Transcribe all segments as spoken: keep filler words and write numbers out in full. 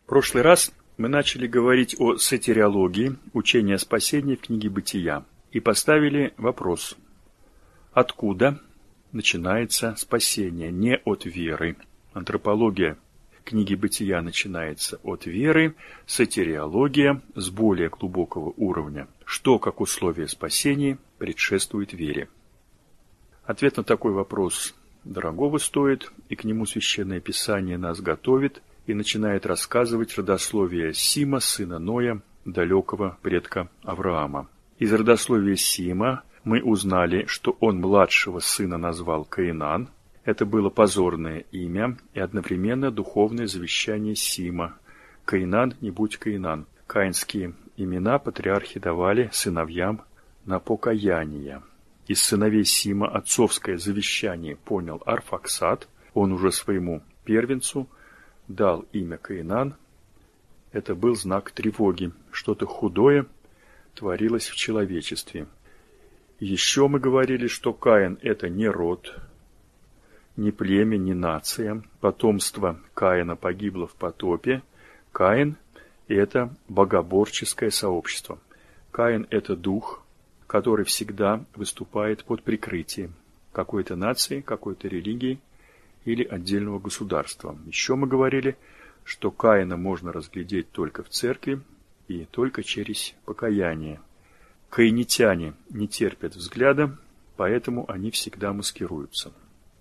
прошлый раз мы начали говорить о сотириологии, учении о спасении в книге Бытия, и поставили вопрос: откуда начинается спасение? Не от веры. Антропология книги Бытия начинается от веры, сотириология с более глубокого уровня, что, как условие спасения, предшествует вере. Ответ на такой вопрос дорогого стоит, и к нему Священное Писание нас готовит и начинает рассказывать родословие Сима, сына Ноя, далекого предка Авраама. Из родословия Сима мы узнали, что он младшего сына назвал Каинан. Это было позорное имя и одновременно духовное завещание Сима. Каинан, не будь Каинан. Каинские имена патриархи давали сыновьям на покаяние. Из сыновей Сима отцовское завещание понял Арфаксад. Он уже своему первенцу дал имя Каинан. Это был знак тревоги. Что-то худое творилось в человечестве. Еще мы говорили, что Каин – это не род, не племя, не нация. Потомство Каина погибло в потопе. Каин – это богоборческое сообщество. Каин – это дух, который всегда выступает под прикрытием какой-то нации, какой-то религии или отдельного государства. Еще мы говорили, что Каина можно разглядеть только в церкви и только через покаяние. Каинитяне не терпят взгляда, поэтому они всегда маскируются.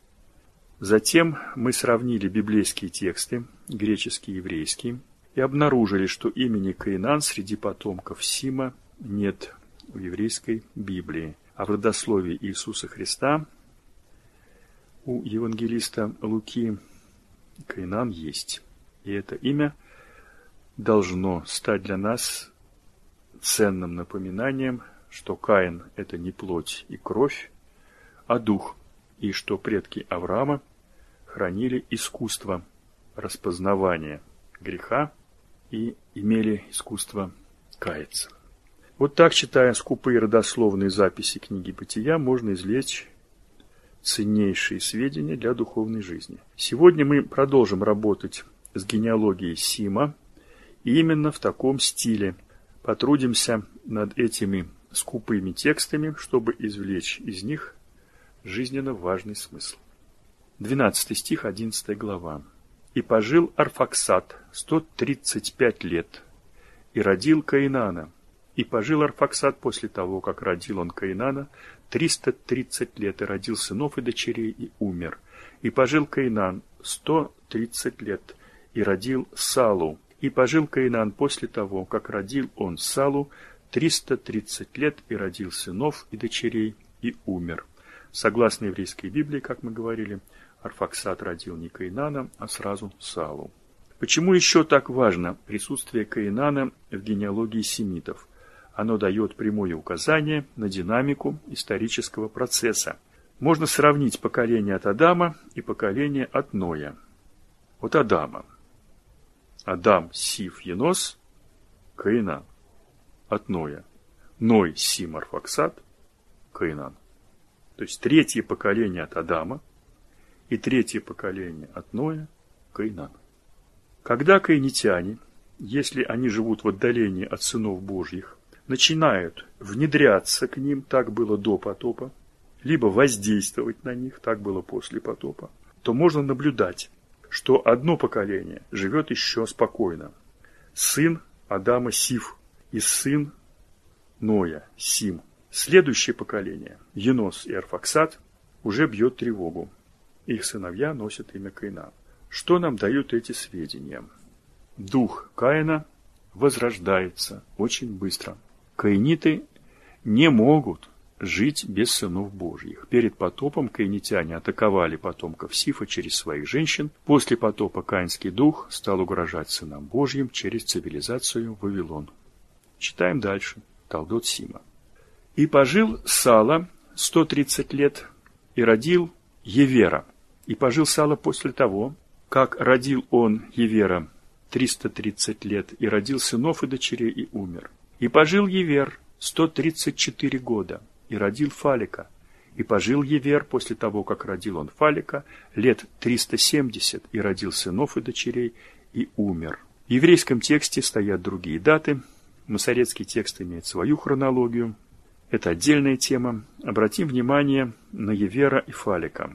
Затем мы сравнили библейские тексты, греческие и еврейские, и обнаружили, что имени Каинан среди потомков Сима нет в еврейской Библии, а в родословии Иисуса Христа у евангелиста Луки Каинан есть. И это имя должно стать для нас ценным напоминанием, что Каин – это не плоть и кровь, а дух, и что предки Авраама хранили искусство распознавания греха и имели искусство каяться. Вот так, читая скупые родословные записи книги Бытия, можно извлечь ценнейшие сведения для духовной жизни. Сегодня мы продолжим работать с генеалогией Сима, и именно в таком стиле потрудимся над этими скупыми текстами, чтобы извлечь из них жизненно важный смысл. двенадцатый стих, одиннадцатая глава. «И пожил Арфаксад сто тридцать пять лет, и родил Каинана. И пожил Арфаксад после того, как родил он Каинана, триста тридцать лет, и родил сынов и дочерей, и умер. И пожил Каинан сто тридцать лет, и родил Салу. И пожил Каинан после того, как родил он Салу, триста тридцать лет, и родил сынов и дочерей, и умер». Согласно еврейской Библии, как мы говорили, Арфаксад родил не Каинана, а сразу Салу. Почему еще так важно присутствие Каинана в генеалогии семитов? Оно дает прямое указание на динамику исторического процесса. Можно сравнить поколение от Адама и поколение от Ноя. От Адама. Адам, Сиф, Енос, Каинан. От Ноя. Ной, Сим, Арфаксад, Каинан. То есть третье поколение от Адама и третье поколение от Ноя, Каинан. Когда каинитяне, если они живут в отдалении от сынов Божьих, начинают внедряться к ним, так было до потопа, либо воздействовать на них, так было после потопа, то можно наблюдать, что одно поколение живет еще спокойно. Сын Адама Сиф и сын Ноя Сим. Следующее поколение, Енос и Арфаксад, уже бьет тревогу. Их сыновья носят имя Каинан. Что нам дают эти сведения? Дух Каина возрождается очень быстро. Каиниты не могут жить без сынов Божьих. Перед потопом каинитяне атаковали потомков Сифа через своих женщин. После потопа каинский дух стал угрожать сынам Божьим через цивилизацию Вавилон. Читаем дальше. Талдот Сима. «И пожил Сала сто тридцать лет, и родил Евера. И пожил Сала после того, как родил он Евера триста тридцать лет, и родил сынов и дочерей, и умер. И пожил Евер сто тридцать четыре года, и родил Фалика. И пожил Евер после того, как родил он Фалика, лет триста семьдесят, и родил сынов и дочерей, и умер. В еврейском тексте стоят другие даты. Масоретский текст имеет свою хронологию. Это отдельная тема. Обратим внимание на Евера и Фалика.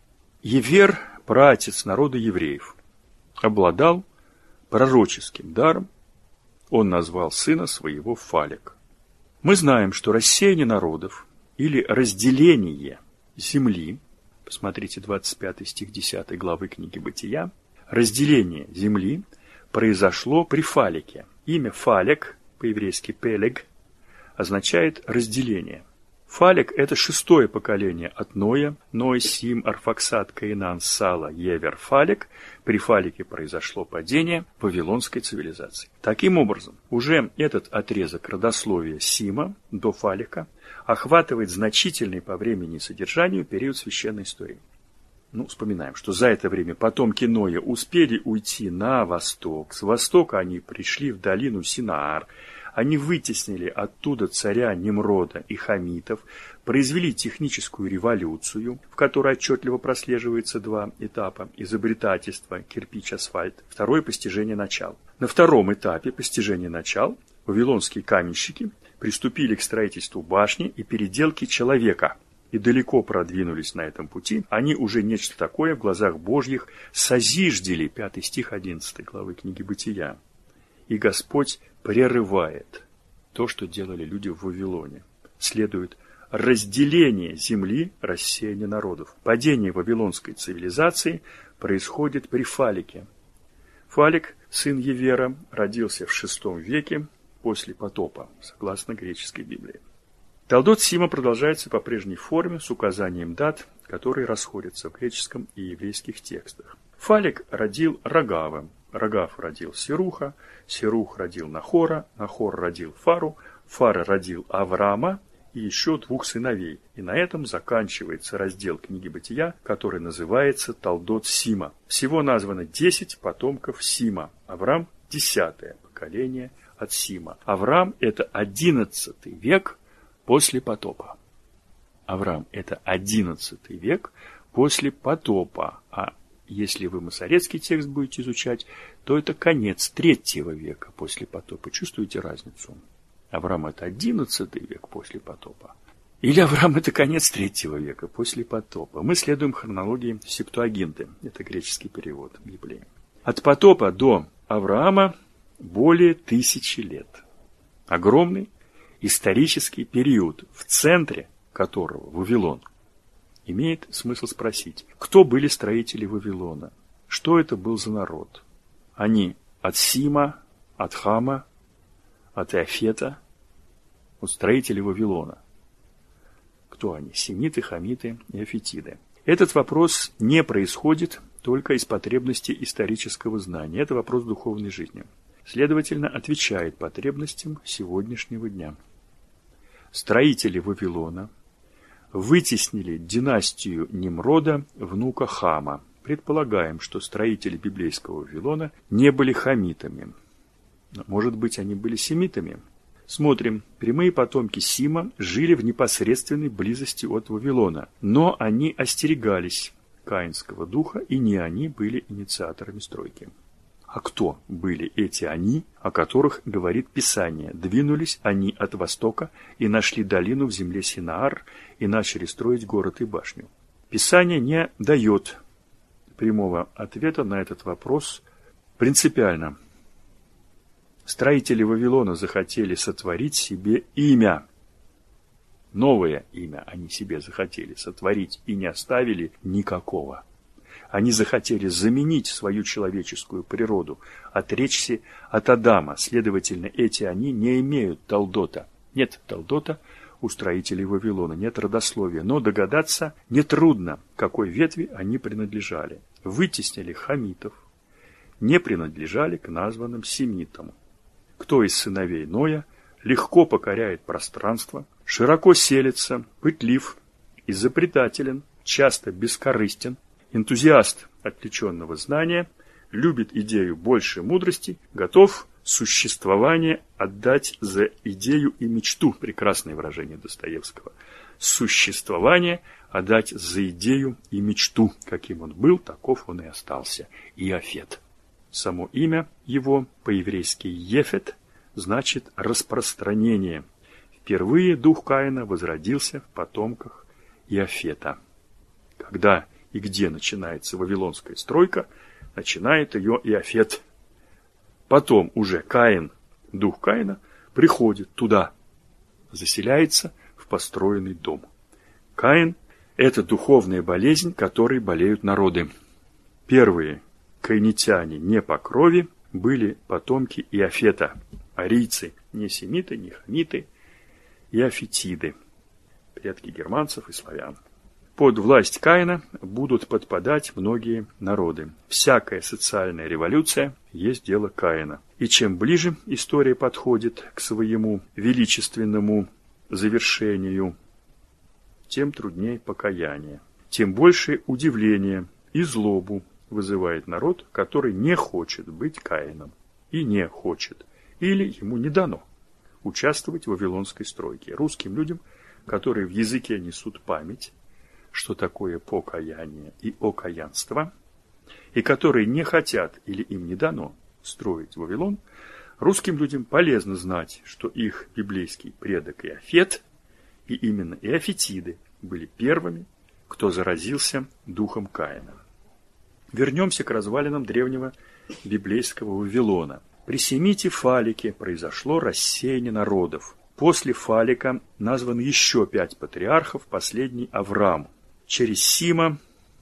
Евер, праотец народа евреев, обладал пророческим даром. Он назвал сына своего Фалик. Мы знаем, что рассеяние народов или разделение земли, посмотрите двадцать пятый стих десятой главы книги Бытия, разделение земли произошло при Фалике. Имя Фалек, по-еврейски Пелег, означает разделение. Фалек – это шестое поколение от Ноя. Ной, Сим, Арфаксад, Каинан, Сала, Евер, Фалек. При Фалике произошло падение вавилонской цивилизации. Таким образом, уже этот отрезок родословия Сима до Фалика охватывает значительный по времени и содержанию период священной истории. Ну, вспоминаем, что за это время потомки Ноя успели уйти на восток. С востока они пришли в долину Синаар. Они вытеснили оттуда царя Немрода и хамитов, произвели техническую революцию, в которой отчетливо прослеживается два этапа: изобретательство, кирпич, асфальт, второе – постижение начал. На втором этапе постижения начал вавилонские каменщики приступили к строительству башни и переделке человека, и далеко продвинулись на этом пути. Они уже нечто такое в глазах Божьих созиждели, пятый стих одиннадцатой главы книги Бытия. И Господь прерывает то, что делали люди в Вавилоне. Следует разделение земли, рассеяние народов. Падение вавилонской цивилизации происходит при Фалике. Фалик, сын Евера, родился в шестом веке после потопа, согласно греческой Библии. Талдот Сима продолжается по прежней форме с указанием дат, которые расходятся в греческом и еврейских текстах. Фалик родил Рогава, Рогав родил Серуха, Серух родил Нахора, Нахор родил Фару, Фара родил Авраама и еще двух сыновей. И на этом заканчивается раздел книги Бытия, который называется Талдот Сима. Всего названо десять потомков Сима. Авраам – десятое поколение от Сима. Авраам – это одиннадцатый век после потопа. Авраам – это одиннадцатый век после потопа. А если вы масоретский текст будете изучать, то это конец третьего века после потопа. Чувствуете разницу? Авраам – это одиннадцатый век после потопа. Или Авраам – это конец третьего века после потопа. Мы следуем хронологии Септуагинты. Это греческий перевод Библии. От потопа до Авраама более тысячи лет. Огромный исторический период, в центре которого Вавилон. Имеет смысл спросить, кто были строители Вавилона? Что это был за народ? Они от Сима, от Хама, от Иофета, от строителей Вавилона. Кто они? Семиты, хамиты, иофетиды. Этот вопрос не происходит только из потребности исторического знания. Это вопрос духовной жизни. Следовательно, отвечает потребностям сегодняшнего дня. Строители Вавилона вытеснили династию Немрода, внука Хама. Предполагаем, что строители библейского Вавилона не были хамитами. Может быть, они были семитами? Смотрим. Прямые потомки Сима жили в непосредственной близости от Вавилона, но они остерегались каинского духа, и не они были инициаторами стройки. А кто были эти они, о которых говорит Писание? Двинулись они от востока и нашли долину в земле Синаар и начали строить город и башню. Писание не дает прямого ответа на этот вопрос принципиально. Строители Вавилона захотели сотворить себе имя. Новое имя они себе захотели сотворить и не оставили никакого. Они захотели заменить свою человеческую природу, отречься от Адама. Следовательно, эти они не имеют Талдота. Нет Талдота у строителей Вавилона, нет родословия. Но догадаться нетрудно, какой ветви они принадлежали. Вытеснили хамитов, не принадлежали к названным семитам. Кто из сыновей Ноя легко покоряет пространство, широко селится, пытлив, изобретателен, часто бескорыстен, энтузиаст отвлеченного знания, любит идею большей мудрости, готов существование отдать за идею и мечту. Прекрасное выражение Достоевского. Существование отдать за идею и мечту. Каким он был, таков он и остался. Иофет. Само имя его, по-еврейски «ефет», значит «распространение». Впервые дух Каина возродился в потомках Иафета. Когда и где начинается вавилонская стройка, начинает ее Иафет. Потом уже Каин, дух Каина, приходит туда, заселяется в построенный дом. Каин – это духовная болезнь, которой болеют народы. Первые каинитяне не по крови были потомки Иафета, арийцы, не семиты, не хамиты, иафетиды, предки германцев и славян. Под власть Каина будут подпадать многие народы. Всякая социальная революция есть дело Каина. И чем ближе история подходит к своему величественному завершению, тем труднее покаяние, тем больше удивление и злобу вызывает народ, который не хочет быть Каином и не хочет, или ему не дано участвовать в вавилонской стройке. Русским людям, которые в языке несут память, что такое покаяние и окаянство, и которые не хотят или им не дано строить Вавилон, русским людям полезно знать, что их библейский предок Иафет и именно иафетиды были первыми, кто заразился духом Каина. Вернемся к развалинам древнего библейского Вавилона. При Семите Фалике произошло рассеяние народов. После Фалика названы еще пять патриархов, последний Авраам. Через Сима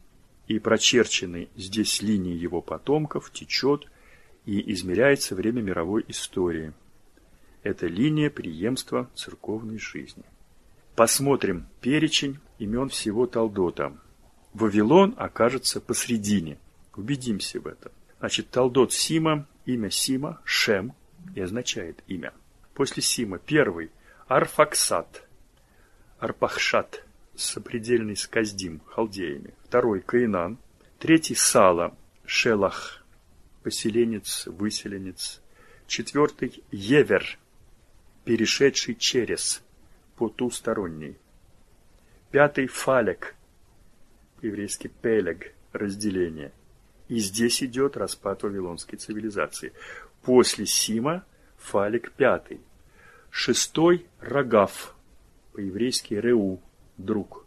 и прочерченной здесь линии его потомков течет и измеряется время мировой истории. Это линия преемства церковной жизни. Посмотрим перечень имен всего Талдота. Вавилон окажется посредине. Убедимся в этом. Значит, Талдот Сима, имя Сима, Шем, и означает имя. После Сима первый Арфаксад, Арпахшад, сопредельный с Каздим, халдеями. Второй Каинан. Третий Сала, Шелах, поселенец, выселенец. Четвертый Евер, перешедший через, потусторонний. Пятый Фалек, еврейский Пелег, разделение. И здесь идет распад вавилонской цивилизации. После Сима Фалек пятый. Шестой Рогав, по-еврейски Реу, друг.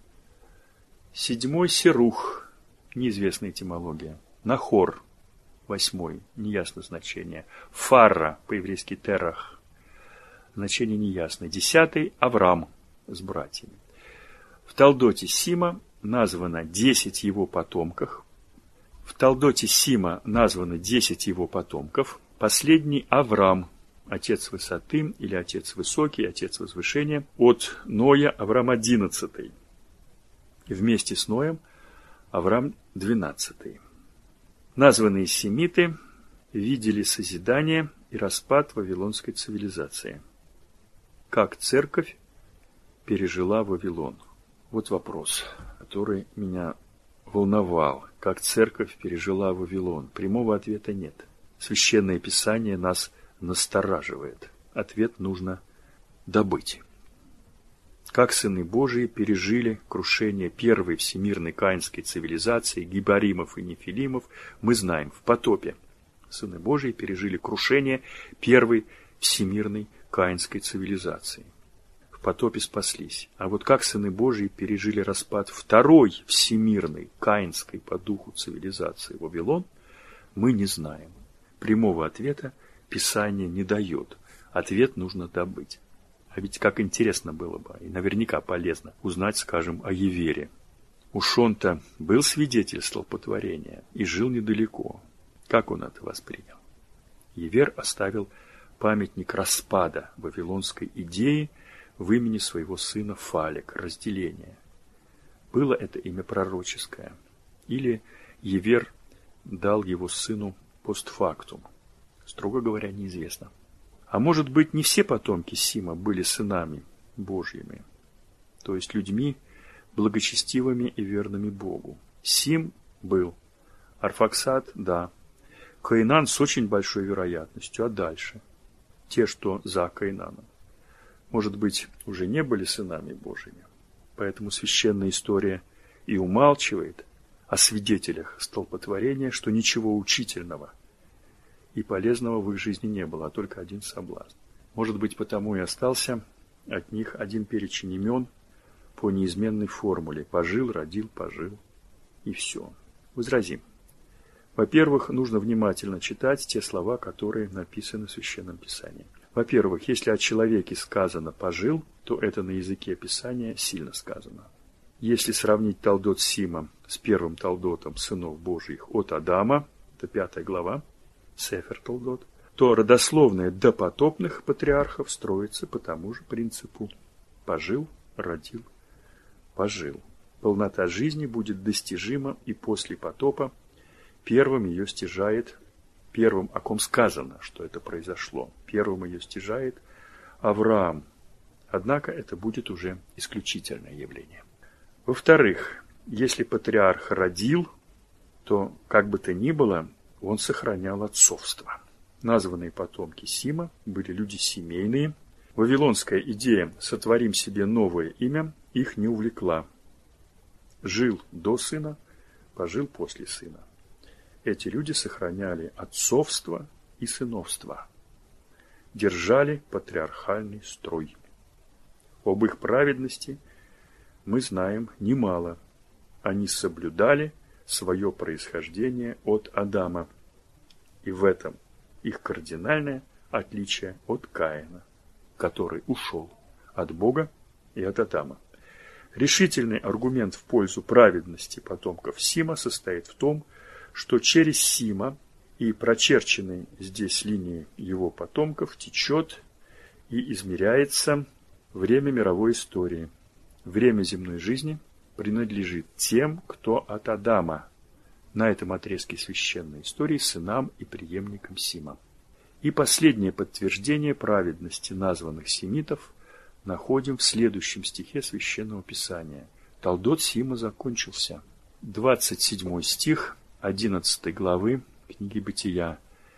Седьмой Серух, неизвестная этимология. Нахор, восьмой, неясно значение. Фарра, по-еврейски Терах, значение неясное. Десятый Авраам с братьями. В Талдоте Сима названо десять его потомков. В Талдоте Сима названо десять его потомков. Последний Авраам, отец высоты или отец высокий, отец возвышения. От Ноя Авраам одиннадцатый. Вместе с Ноем Авраам двенадцатый. Названные семиты видели созидание и распад вавилонской цивилизации. Как церковь пережила Вавилон? Вот вопрос, который меня волновал. Как церковь пережила Вавилон? Прямого ответа нет. Священное Писание нас настораживает. Ответ нужно добыть. Как сыны Божии пережили крушение первой всемирной каинской цивилизации, гибаримов и нефилимов, мы знаем в потопе. Сыны Божии пережили крушение первой всемирной каинской цивилизации. В потопе спаслись. А вот как сыны Божии пережили распад второй всемирной каинской по духу цивилизации Вавилон, мы не знаем. Прямого ответа Писание не дает. Ответ нужно добыть. А ведь как интересно было бы, и наверняка полезно, узнать, скажем, о Евере. Уж он-то был свидетель столпотворения и жил недалеко. Как он это воспринял? Евер оставил памятник распада вавилонской идеи в имени своего сына Фалек, разделения. Было это имя пророческое? Или Евер дал его сыну постфактум? Строго говоря, неизвестно. А может быть, не все потомки Сима были сынами Божьими, то есть людьми благочестивыми и верными Богу. Сим был, Арфаксад – да, Каинан с очень большой вероятностью, а дальше? Те, что за Каинаном, может быть, уже не были сынами Божьими. Поэтому священная история и умалчивает о свидетелях столпотворения, что ничего учительного и полезного в их жизни не было, а только один соблазн. Может быть, потому и остался от них один перечень имен по неизменной формуле: пожил, родил, пожил, и все. Возразим. Во-первых, нужно внимательно читать те слова, которые написаны в Священном Писании. Во-первых, если о человеке сказано «пожил», то это на языке Писания сильно сказано. Если сравнить Талдот Сима с первым Талдотом сынов Божьих от Адама, это пятая глава, Сефер Талдот, то родословная допотопных патриархов строится по тому же принципу: пожил, родил, пожил. Полнота жизни будет достижима и после потопа. Первым ее стяжает, первым, о ком сказано, что это произошло, первым ее стяжает Авраам. Однако это будет уже исключительное явление. Во-вторых, если патриарх родил, то, как бы то ни было, он сохранял отцовство. Названные потомки Сима были люди семейные. Вавилонская идея «сотворим себе новое имя» их не увлекла. Жил до сына, пожил после сына. Эти люди сохраняли отцовство и сыновство, держали патриархальный строй. Об их праведности мы знаем немало. Они соблюдали свое происхождение от Адама. И в этом их кардинальное отличие от Каина, который ушел от Бога и от Адама. Решительный аргумент в пользу праведности потомков Сима состоит в том, что через Сима и прочерченной здесь линии его потомков течет и измеряется время мировой истории. Время земной жизни принадлежит тем, кто от Адама. На этом отрезке священной истории сынам и преемникам Сима. И последнее подтверждение праведности названных семитов находим в следующем стихе Священного Писания. Талдот Сима закончился. двадцать седьмой стих одиннадцатой главы книги Бытия.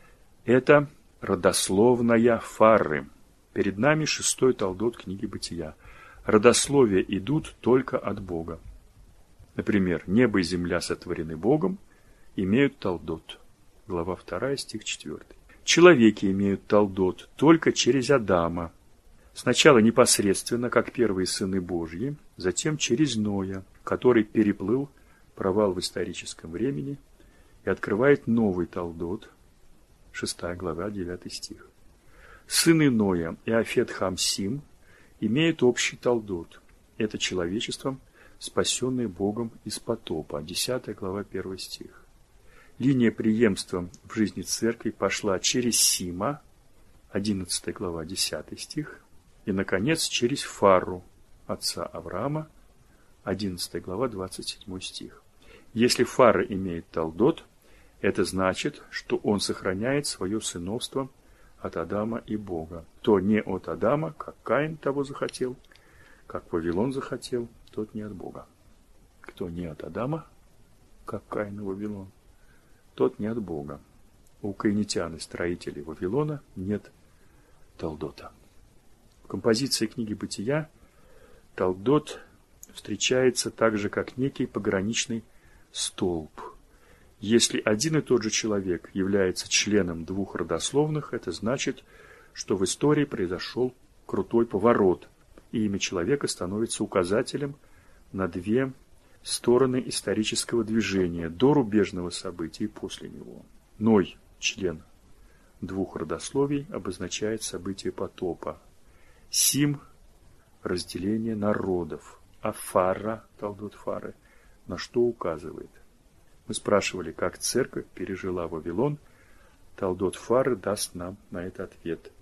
Это родословная Фары. Перед нами шестой Талдот книги Бытия. Родословия идут только от Бога. Например, небо и земля сотворены Богом, имеют Талдот. Глава вторая, стих четвёртый. Человеки имеют Талдот только через Адама. Сначала непосредственно, как первые сыны Божьи, затем через Ноя, который переплыл провал в историческом времени и открывает новый Талдот, шестая глава, девятый стих. Сыны Ноя и Афет Хам-Сим имеют общий Талдот. Это человечество, спасенное Богом из потопа, десятая глава, первый стих. Линия преемства в жизни церкви пошла через Сима, одиннадцатая глава, десятый стих, и, наконец, через Фару, отца Авраама, одиннадцатая глава, двадцать седьмой стих. Если Фара имеет Талдот, это значит, что он сохраняет свое сыновство от Адама и Бога. Кто не от Адама, как Каин того захотел, как Вавилон захотел, тот не от Бога. Кто не от Адама, как Каин и Вавилон, тот не от Бога. У каинитян и строителей Вавилона нет Талдота. В композиции книги Бытия Талдот встречается так же, как некий пограничный столб. Если один и тот же человек является членом двух родословных, это значит, что в истории произошел крутой поворот, и имя человека становится указателем на две стороны исторического движения, до рубежного события и после него. Ной, член двух родословий, обозначает событие потопа. Сим – разделение народов, а Фара, Талдот Фары, на что указывает? Мы спрашивали, как церковь пережила Вавилон. Талдот Фары даст нам на это ответ.